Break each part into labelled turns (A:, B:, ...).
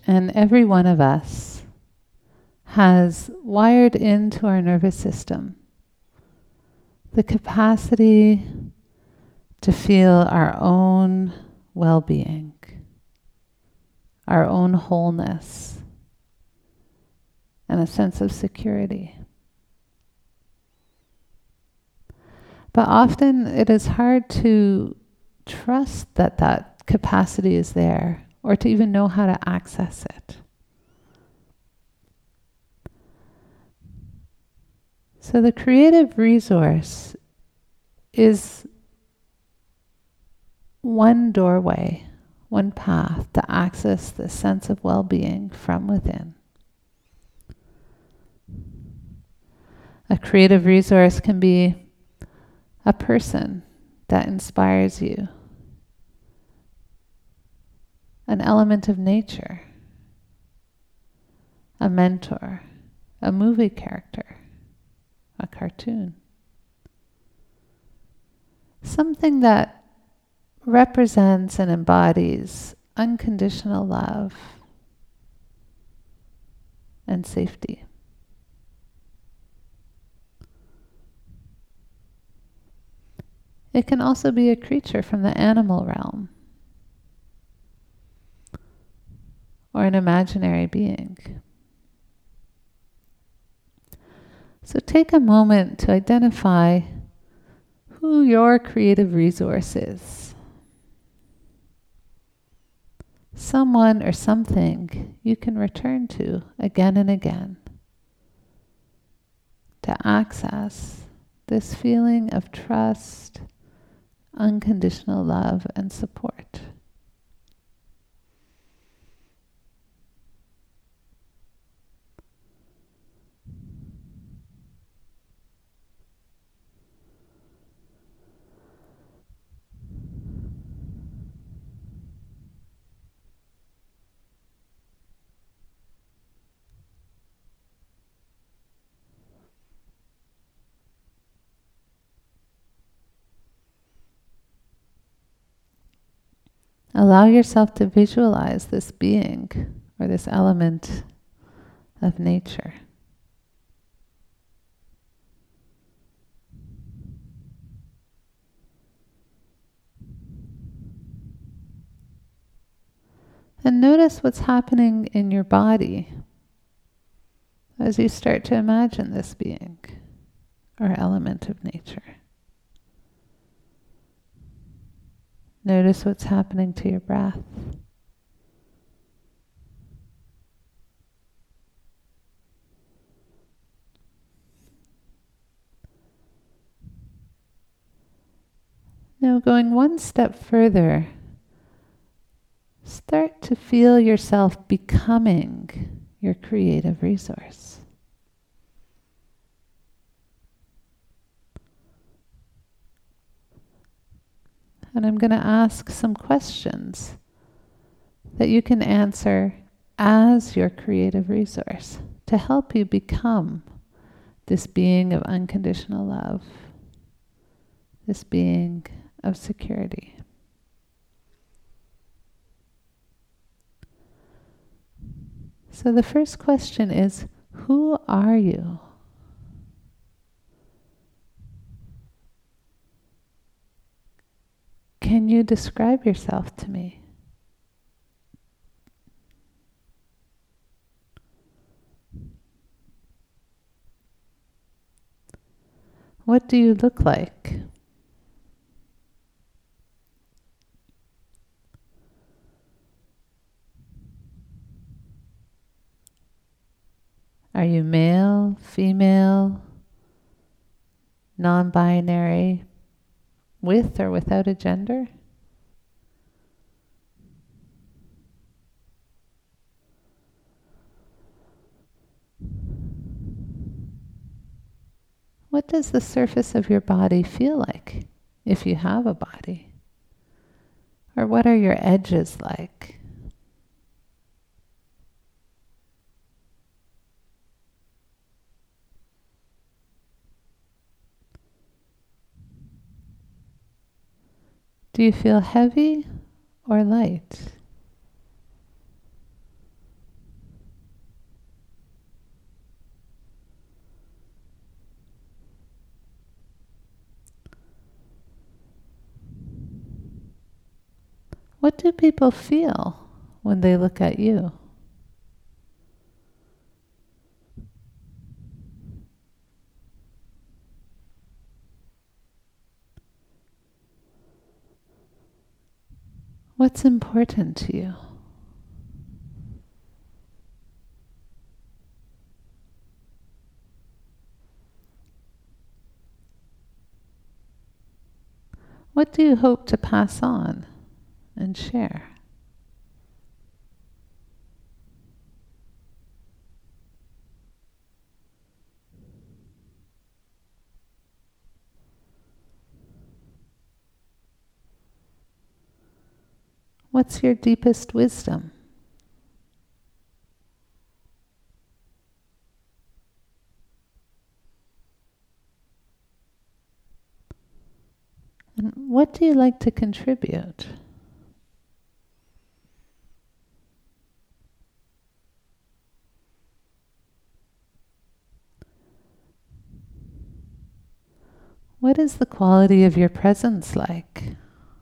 A: And every one of us has wired into our nervous system the capacity to feel our own well-being, our own wholeness, and a sense of security. But often it is hard to trust that that capacity is there, or to even know how to access it. So the creative resource is one doorway, one path to access the sense of well-being from within. A creative resource can be a person that inspires you, an element of nature, a mentor, a movie character, a cartoon. Something that represents and embodies unconditional love and safety. It can also be a creature from the animal realm, or an imaginary being. So take a moment to identify who your creative resource is. Someone or something you can return to again and again to access this feeling of trust, unconditional love, and support. Allow yourself to visualize this being or this element of nature. And notice what's happening in your body as you start to imagine this being or element of nature. Notice what's happening to your breath. Now, going one step further, start to feel yourself becoming your creative resource. And I'm going to ask some questions that you can answer as your creative resource to help you become this being of unconditional love, this being of security. So the first question is, who are you? Can you describe yourself to me? What do you look like? Are you male, female, non-binary, with or without a gender? What does the surface of your body feel like, if you have a body? Or what are your edges like? Do you feel heavy or light? What do people feel when they look at you? What's important to you? What do you hope to pass on and share? What's your deepest wisdom? And what do you like to contribute? What is the quality of your presence like?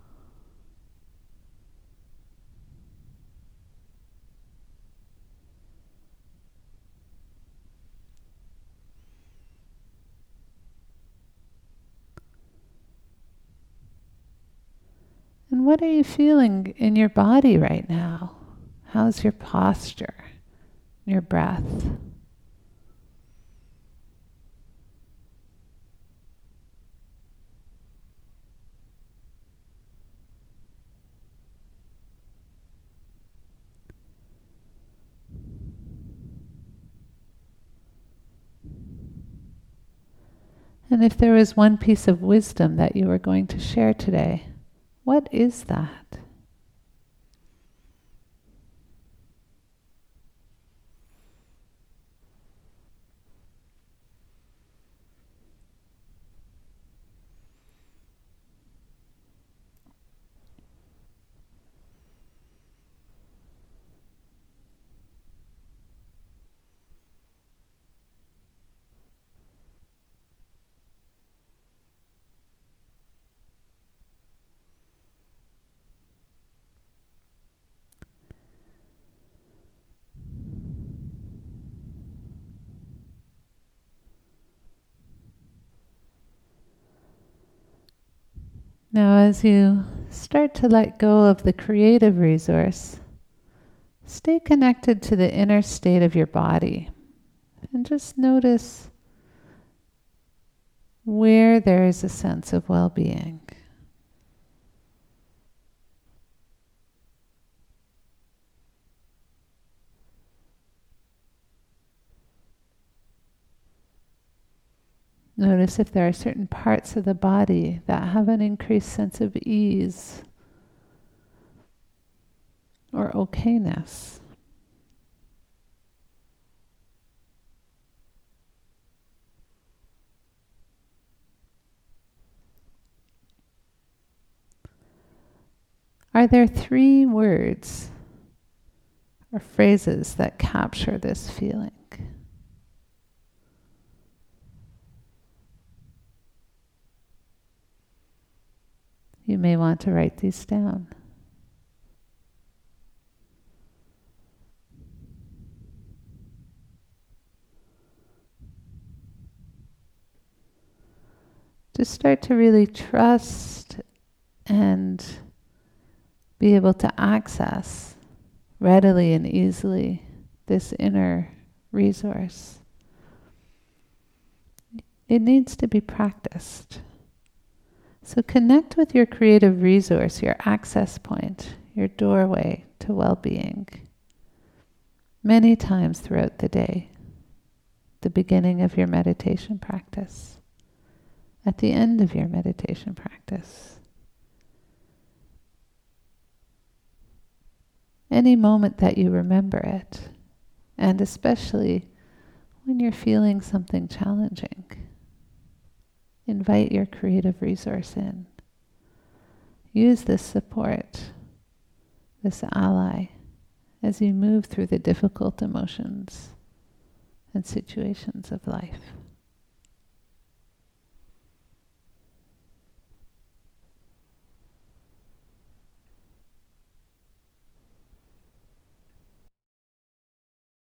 A: And what are you feeling in your body right now? How's your posture, your breath? And if there was one piece of wisdom that you were going to share today, what is that? Now, as you start to let go of the creative resource, stay connected to the inner state of your body and just notice where there is a sense of well-being. Notice if there are certain parts of the body that have an increased sense of ease or okayness. Are there 3 words or phrases that capture this feeling? You may want to write these down. Just start to really trust and be able to access readily and easily this inner resource. It needs to be practiced. So connect with your creative resource, your access point, your doorway to well-being many times throughout the day. The beginning of your meditation practice, at the end of your meditation practice. Any moment that you remember it, and especially when you're feeling something challenging. Invite your creative resource in. Use this support, this ally, as you move through the difficult emotions and situations of life.